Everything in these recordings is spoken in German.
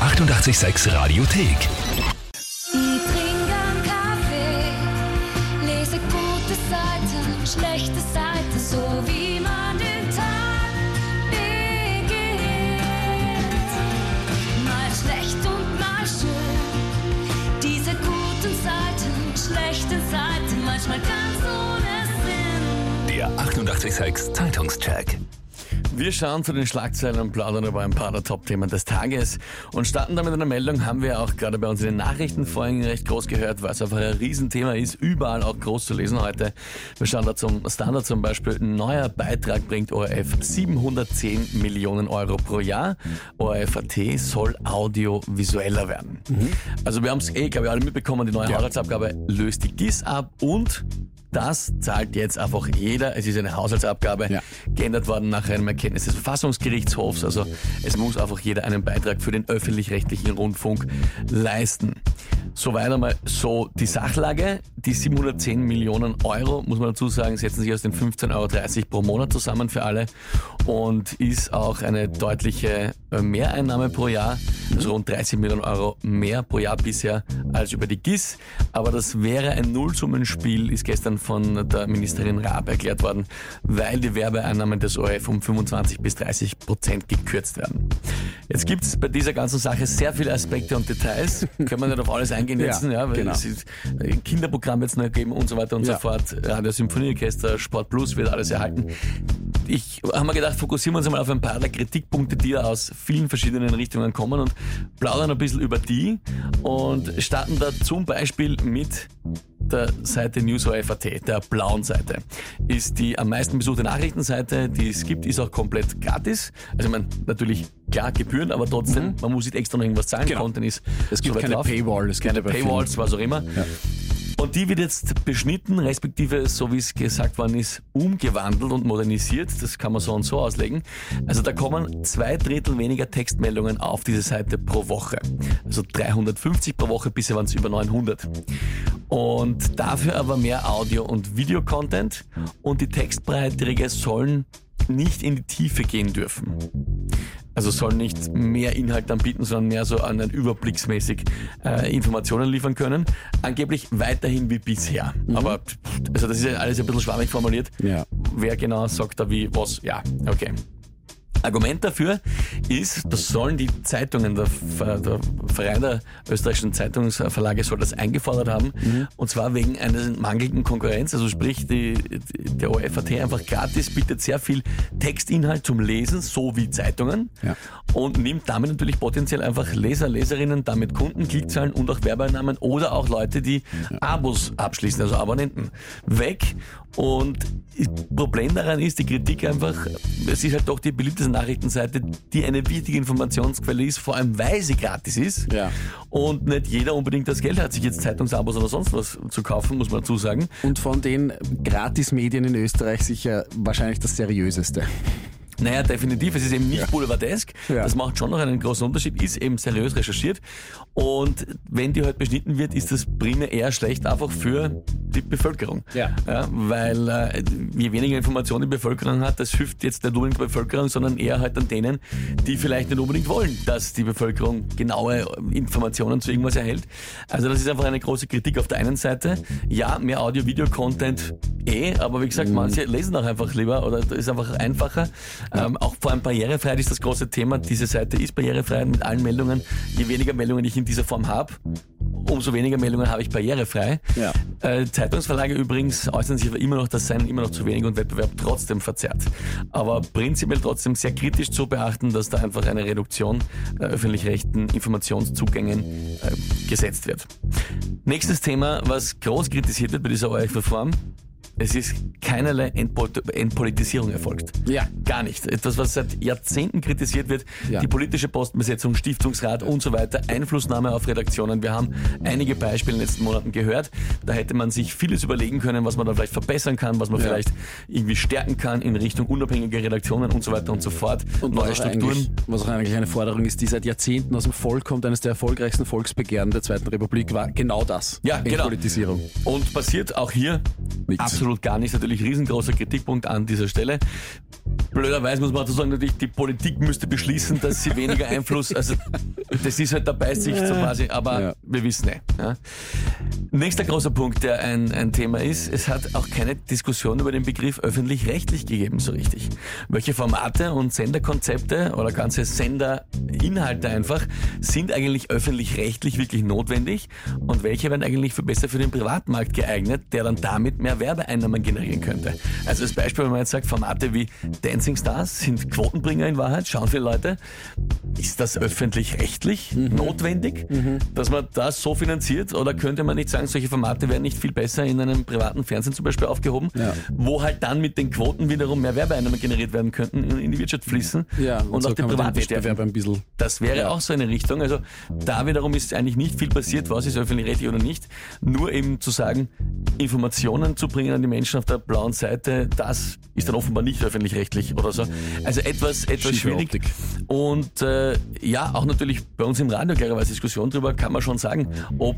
886 Radiothek. Ich trinke einen Kaffee, lese gute Seiten, schlechte Seiten, so wie man den Tag beginnt. Mal schlecht und mal schön, diese guten Seiten, schlechten Seiten, manchmal ganz ohne Sinn. Der 886 Zeitungscheck. Wir schauen zu den Schlagzeilen und plaudern über ein paar der Top-Themen des Tages und starten damit einer Meldung, haben wir auch gerade bei uns in den Nachrichten vorhin recht groß gehört, weil es einfach ein Riesenthema ist, überall auch groß zu lesen heute. Wir schauen da zum Standard zum Beispiel, ein neuer Beitrag bringt ORF 710 Millionen Euro pro Jahr. ORF.at soll audiovisueller werden. Also wir haben es glaube ich, alle mitbekommen, die neue Haushaltsabgabe löst die GIS ab und das zahlt jetzt einfach jeder. Es ist eine Haushaltsabgabe, geändert worden nach einem Erkenntnis des Verfassungsgerichtshofs. Also es muss einfach jeder einen Beitrag für den öffentlich-rechtlichen Rundfunk leisten. Soweit einmal so die Sachlage. Die 710 Millionen Euro, muss man dazu sagen, setzen sich aus den 15,30 Euro pro Monat zusammen für alle und ist auch eine deutliche Mehreinnahme pro Jahr. Also rund 30 Millionen Euro mehr pro Jahr bisher als über die GIS. Aber das wäre ein Nullsummenspiel, ist gestern von der Ministerin Raab erklärt worden, weil die Werbeeinnahmen des ORF um 25-30% gekürzt werden. Jetzt gibt es bei dieser ganzen Sache sehr viele Aspekte und Details. Können wir nicht auf alles eingehen jetzt, weil es ist ein Kinderprogramm jetzt noch geben und so weiter und so fort. Radio Symphonieorchester, Sport Plus wird alles erhalten. Ich habe mir gedacht, fokussieren wir uns einmal auf ein paar der Kritikpunkte, die da aus vielen verschiedenen Richtungen kommen und plaudern ein bisschen über die und starten da zum Beispiel mit der Seite NewsORF.at, der blauen Seite. Ist die am meisten besuchte Nachrichtenseite, die es gibt, ist auch komplett gratis. Also man natürlich klar Gebühren, aber trotzdem, man muss nicht extra noch irgendwas zahlen. Content ist es gibt keine drauf. Paywall, es keine Paywalls, was auch immer. Ja. Und die wird jetzt beschnitten, respektive, so wie es gesagt worden ist, umgewandelt und modernisiert. Das kann man so und so auslegen. Also da kommen 2/3 weniger Textmeldungen auf diese Seite pro Woche. Also 350 pro Woche, bisher waren es über 900. Und dafür aber mehr Audio- und Videocontent und die Textbeiträge sollen nicht in die Tiefe gehen dürfen. Also sollen nicht mehr Inhalt anbieten, sondern mehr so an überblicksmäßig Informationen liefern können. Angeblich weiterhin wie bisher. Aber also das ist ja alles ein bisschen schwammig formuliert. Ja. Wer genau sagt da wie was? Ja, okay. Argument dafür ist, das sollen die Zeitungen, der Verein der österreichischen Zeitungsverlage soll das eingefordert haben, und zwar wegen einer mangelnden Konkurrenz, also sprich der ORF.at einfach gratis bietet sehr viel Textinhalt zum Lesen, so wie Zeitungen, und nimmt damit natürlich potenziell einfach Leser, Leserinnen, damit Kunden, Klickzahlen und auch Werbeeinnahmen oder auch Leute, die Abos abschließen, also Abonnenten, weg. Und das Problem daran ist, die Kritik einfach, es ist halt doch die beliebteste Nachrichtenseite, die eine wichtige Informationsquelle ist, vor allem weil sie gratis ist und nicht jeder unbedingt das Geld hat, sich jetzt Zeitungsabos oder sonst was zu kaufen, muss man dazu sagen. Und von den Gratismedien in Österreich sicher wahrscheinlich das seriöseste. Naja, definitiv. Es ist eben nicht boulevardesk. Das macht schon noch einen großen Unterschied, ist eben seriös recherchiert. Und wenn die halt beschnitten wird, ist das primär eher schlecht einfach für die Bevölkerung. Weil je weniger Informationen die Bevölkerung hat, das hilft jetzt nicht unbedingt der Bevölkerung, sondern eher halt an denen, die vielleicht nicht unbedingt wollen, dass die Bevölkerung genaue Informationen zu irgendwas erhält. Also das ist einfach eine große Kritik auf der einen Seite. Ja, mehr Audio-Video-Content aber wie gesagt, manche lesen auch einfach lieber oder das ist einfach einfacher. Auch vor allem Barrierefreiheit ist das große Thema. Diese Seite ist barrierefrei mit allen Meldungen. Je weniger Meldungen ich in dieser Form habe, umso weniger Meldungen habe ich barrierefrei. Zeitungsverlage übrigens äußern sich aber immer noch, das seien immer noch zu wenig und Wettbewerb trotzdem verzerrt. Aber prinzipiell trotzdem sehr kritisch zu beachten, dass da einfach eine Reduktion der öffentlich-rechtlichen Informationszugängen gesetzt wird. Nächstes Thema, was groß kritisiert wird bei dieser ORF-Reform, es ist keinerlei Entpolitisierung erfolgt. Gar nicht. Etwas, was seit Jahrzehnten kritisiert wird. Die politische Postenbesetzung, Stiftungsrat und so weiter, Einflussnahme auf Redaktionen. Wir haben einige Beispiele in den letzten Monaten gehört. Da hätte man sich vieles überlegen können, was man da vielleicht verbessern kann, was man vielleicht irgendwie stärken kann in Richtung unabhängiger Redaktionen und so weiter und so fort. Und neue Strukturen. Was auch eigentlich eine Forderung ist, die seit Jahrzehnten aus dem Volk kommt. Eines der erfolgreichsten Volksbegehren der Zweiten Republik war genau das. Entpolitisierung. Und passiert auch hier nichts. absolut gar nicht. Natürlich riesengroßer Kritikpunkt an dieser Stelle. Blöderweise muss man dazu sagen, natürlich die Politik müsste beschließen, dass sie weniger Einfluss, also das ist halt dabei sich so quasi, aber wir wissen nicht. Ja. Nächster großer Punkt, der ein Thema ist, es hat auch keine Diskussion über den Begriff öffentlich-rechtlich gegeben, so richtig. Welche Formate und Senderkonzepte oder ganze Senderinhalte einfach sind eigentlich öffentlich-rechtlich wirklich notwendig und welche werden eigentlich besser für den Privatmarkt geeignet, der dann damit mehr Werbeeinnahmen generieren könnte. Also als Beispiel, wenn man jetzt sagt, Formate wie Dancing Stars sind Quotenbringer in Wahrheit, schauen viele Leute. Ist das öffentlich-rechtlich notwendig, dass man das so finanziert? Oder könnte man nicht sagen, solche Formate wären nicht viel besser in einem privaten Fernsehen zum Beispiel aufgehoben, wo halt dann mit den Quoten wiederum mehr Werbeeinnahmen generiert werden könnten, in die Wirtschaft fließen und so auch den privaten Wettbewerb ein bisschen. Das wäre auch so eine Richtung. Also da wiederum ist eigentlich nicht viel passiert, was ist öffentlich-rechtlich oder nicht. Nur eben zu sagen, Informationen zu bringen an die Menschen auf der blauen Seite, das ist dann offenbar nicht öffentlich-rechtlich oder so. Also etwas schwierig. Optik. Und auch natürlich bei uns im Radio klarerweise Diskussion darüber, kann man schon sagen, ob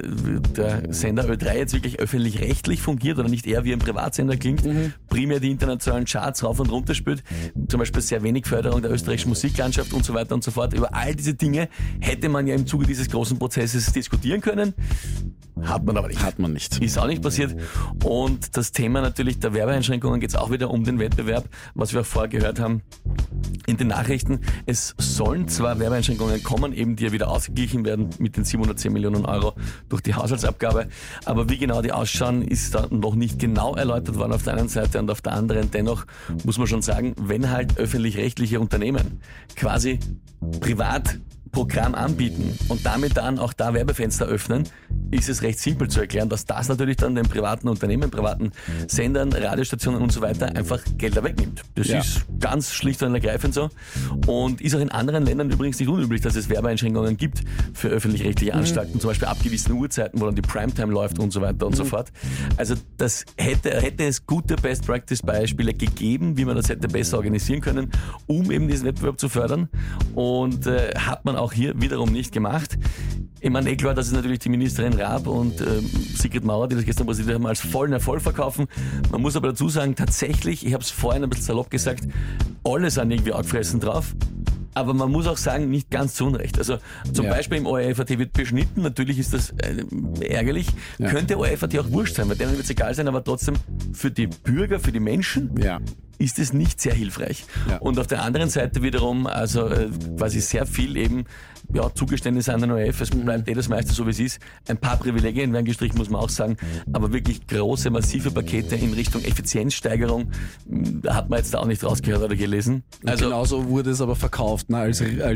der Sender Ö3 jetzt wirklich öffentlich-rechtlich fungiert oder nicht eher wie ein Privatsender klingt, primär die internationalen Charts rauf und runter spielt, zum Beispiel sehr wenig Förderung der österreichischen Musiklandschaft und so weiter und so fort. Über all diese Dinge hätte man ja im Zuge dieses großen Prozesses diskutieren können. Hat man aber nicht. Hat man nicht. Ist auch nicht passiert. Und das Thema natürlich der Werbeeinschränkungen geht es auch wieder um den Wettbewerb, was wir auch vorher gehört haben in den Nachrichten. Es sollen zwar Werbeeinschränkungen kommen, eben die ja wieder ausgeglichen werden mit den 710 Millionen Euro durch die Haushaltsabgabe, aber wie genau die ausschauen, ist da noch nicht genau erläutert worden auf der einen Seite und auf der anderen. Dennoch muss man schon sagen, wenn halt öffentlich-rechtliche Unternehmen quasi Privatprogramm anbieten und damit dann auch da Werbefenster öffnen, ist es recht simpel zu erklären, dass das natürlich dann den privaten Unternehmen, privaten Sendern, Radiostationen und so weiter einfach Gelder wegnimmt. Das ist ganz schlicht und ergreifend so und ist auch in anderen Ländern übrigens nicht unüblich, dass es Werbeeinschränkungen gibt für öffentlich-rechtliche Anstalten, zum Beispiel ab gewissen Uhrzeiten, wo dann die Primetime läuft und so weiter und so fort. Also das hätte es gute Best-Practice-Beispiele gegeben, wie man das hätte besser organisieren können, um eben diesen Wettbewerb zu fördern und hat man auch hier wiederum nicht gemacht. Ich meine, klar, dass es natürlich die Ministerin Raab und Sigrid Mauer, die das gestern präsentiert haben, als vollen Erfolg verkaufen. Man muss aber dazu sagen, tatsächlich, ich habe es vorhin ein bisschen salopp gesagt, alle sind irgendwie angefressen drauf. Aber man muss auch sagen, nicht ganz zu Unrecht. Also zum Beispiel im ORF.at wird beschnitten, natürlich ist das ärgerlich. Könnte ORF.at auch wurscht sein, weil denen wird es egal sein, aber trotzdem für die Bürger, für die Menschen ist es nicht sehr hilfreich. Und auf der anderen Seite wiederum, also quasi sehr viel eben Zugeständnisse an den ORF, es bleibt das meiste so wie es ist. Ein paar Privilegien werden gestrichen, muss man auch sagen, aber wirklich große, massive Pakete in Richtung Effizienzsteigerung, da hat man jetzt auch nicht rausgehört oder gelesen. Also genauso wurde es aber verkauft, wir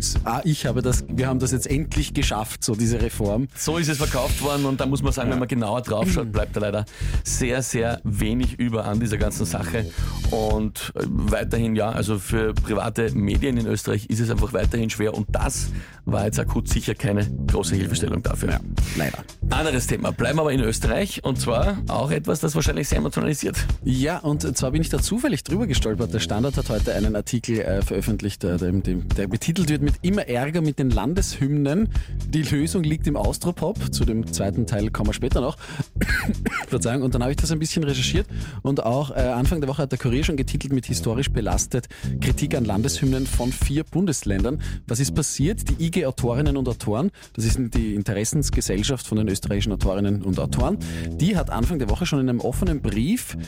haben das jetzt endlich geschafft, so diese Reform. So ist es verkauft worden und da muss man sagen, wenn man genauer drauf schaut, bleibt da leider sehr, sehr wenig über an dieser ganzen Sache und weiterhin also für private Medien in Österreich ist es einfach weiterhin schwer und das war jetzt akut sicher keine große Hilfestellung dafür. Ja, leider. Anderes Thema. Bleiben wir aber in Österreich und zwar auch etwas, das wahrscheinlich sehr emotionalisiert. Ja, und zwar bin ich da zufällig drüber gestolpert. Der Standard hat heute einen Artikel veröffentlicht, der betitelt wird mit immer Ärger mit den Landeshymnen. Die Lösung liegt im Austropop. Zu dem zweiten Teil kommen wir später noch. Verzeihung. Und dann habe ich das ein bisschen recherchiert und auch Anfang der Woche hat der Kurier schon getitelt mit historisch belastet Kritik an Landeshymnen von 4 Bundesländern. Was ist passiert? Die IG Autorinnen und Autoren, das ist die Interessensgesellschaft von den österreichischen Autorinnen und Autoren, die hat Anfang der Woche schon in einem offenen Brief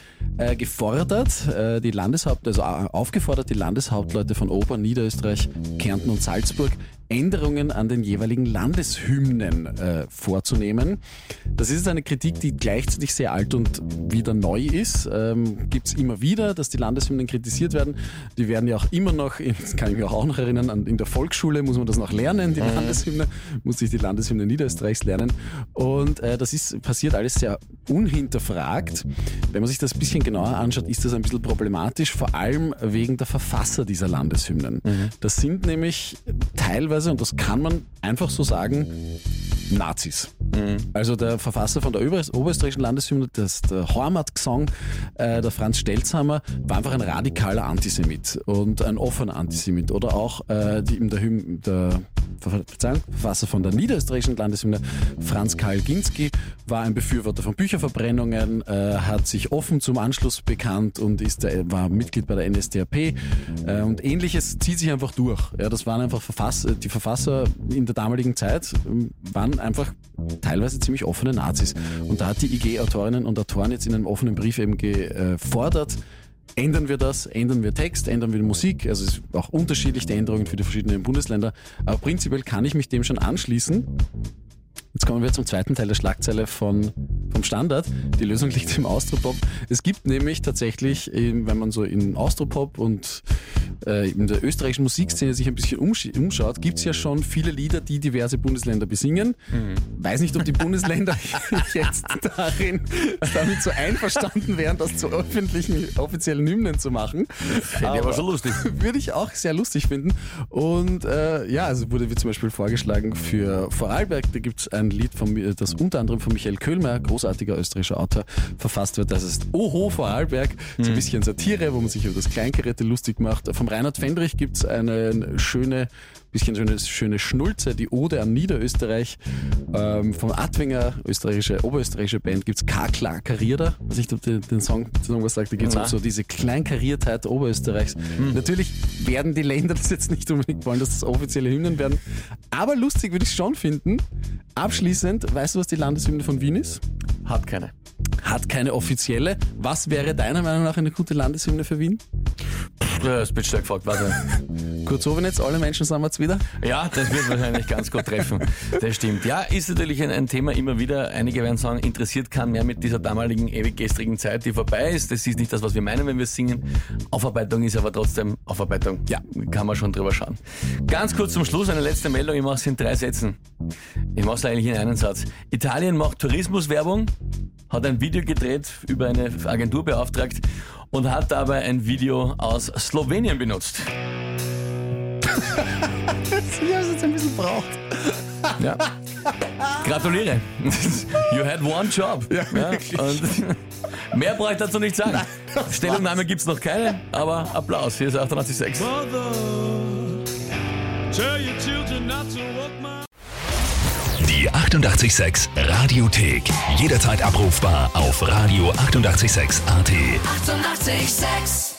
aufgefordert, die Landeshauptleute von Ober-, Niederösterreich, Kärnten und Salzburg Änderungen an den jeweiligen Landeshymnen vorzunehmen. Das ist jetzt eine Kritik, die gleichzeitig sehr alt und wieder neu ist. Gibt es immer wieder, dass die Landeshymnen kritisiert werden. Die werden ja auch immer noch, das kann ich mich auch noch erinnern, in der Volksschule muss man das noch lernen, die Landeshymne, muss sich die Landeshymne Niederösterreichs lernen. Und das passiert alles sehr unhinterfragt. Wenn man sich das ein bisschen genauer anschaut, ist das ein bisschen problematisch, vor allem wegen der Verfasser dieser Landeshymnen. Das sind nämlich teilweise, und das kann man einfach so sagen, Nazis. Also der Verfasser von der oberösterreichischen Landeshymne, der Heimatgesang, der Franz Stelzhammer, war einfach ein radikaler Antisemit und ein offener Antisemit. Oder auch der Verfasser von der niederösterreichischen Landeshymne, Franz Karl Ginski, war ein Befürworter von Bücherverbrennungen, hat sich offen zum Anschluss bekannt und war Mitglied bei der NSDAP und Ähnliches zieht sich einfach durch. Ja, das waren einfach die Verfasser in der damaligen Zeit, waren einfach teilweise ziemlich offene Nazis. Und da hat die IG Autorinnen und Autoren jetzt in einem offenen Brief eben gefordert, ändern wir das, ändern wir Text, ändern wir Musik, also es sind auch unterschiedlich die Änderungen für die verschiedenen Bundesländer, aber prinzipiell kann ich mich dem schon anschließen. Jetzt kommen wir zum zweiten Teil der Schlagzeile vom Standard. Die Lösung liegt im Austropop. Es gibt nämlich tatsächlich, wenn man so in Austropop und in der österreichischen Musikszene sich ein bisschen umschaut, gibt es ja schon viele Lieder, die diverse Bundesländer besingen. Weiß nicht, ob die Bundesländer jetzt damit so einverstanden wären, das zu offiziellen Hymnen zu machen. Finde ich aber schon lustig. Würde ich auch sehr lustig finden. Und also wurde wie zum Beispiel vorgeschlagen für Vorarlberg, da gibt es ein Lied, das unter anderem von Michael Köhlmeier, großartiger österreichischer Autor, verfasst wird. Das ist Oho Vorarlberg, so ein bisschen Satire, wo man sich über das Kleingeräte lustig macht. Vom Reinhard Fendrich gibt es eine schöne Schnulze, die Ode an Niederösterreich. Vom Adwinger, oberösterreichische Band, gibt es K-Klar Karierter. Weiß nicht, ob den Song was sagt, da geht es um so diese Kleinkariertheit Oberösterreichs. Natürlich werden die Länder das jetzt nicht unbedingt wollen, dass das offizielle Hymnen werden. Aber lustig würde ich schon finden. Abschließend, weißt du, was die Landeshymne von Wien ist? Hat keine. Hat keine offizielle. Was wäre deiner Meinung nach eine gute Landeshymne für Wien? Das wird stark gefragt, warte. Kurz so, wenn jetzt alle Menschen sagen wir jetzt wieder. Ja, das wird wahrscheinlich ganz gut treffen. Das stimmt. Ja, ist natürlich ein Thema immer wieder. Einige werden sagen, interessiert kann mehr mit dieser damaligen ewig gestrigen Zeit, die vorbei ist. Das ist nicht das, was wir meinen, wenn wir singen. Aufarbeitung ist aber trotzdem Aufarbeitung. Ja, kann man schon drüber schauen. Ganz kurz zum Schluss, eine letzte Meldung. Ich mache es in 3 Sätzen. Ich mache es eigentlich in einen Satz. Italien macht Tourismuswerbung, hat ein Video gedreht, über eine Agentur beauftragt und hat dabei ein Video aus Slowenien benutzt. Ich habe es jetzt ein bisschen braucht. Ja. Gratuliere. You had one job. Ja, und mehr brauche ich dazu nicht sagen. Stellungnahme gibt es noch keine, aber Applaus. Hier ist 88.6. Die 88.6 Radiothek. Jederzeit abrufbar auf radio886.at. 88.6. Eighty-eight, 6.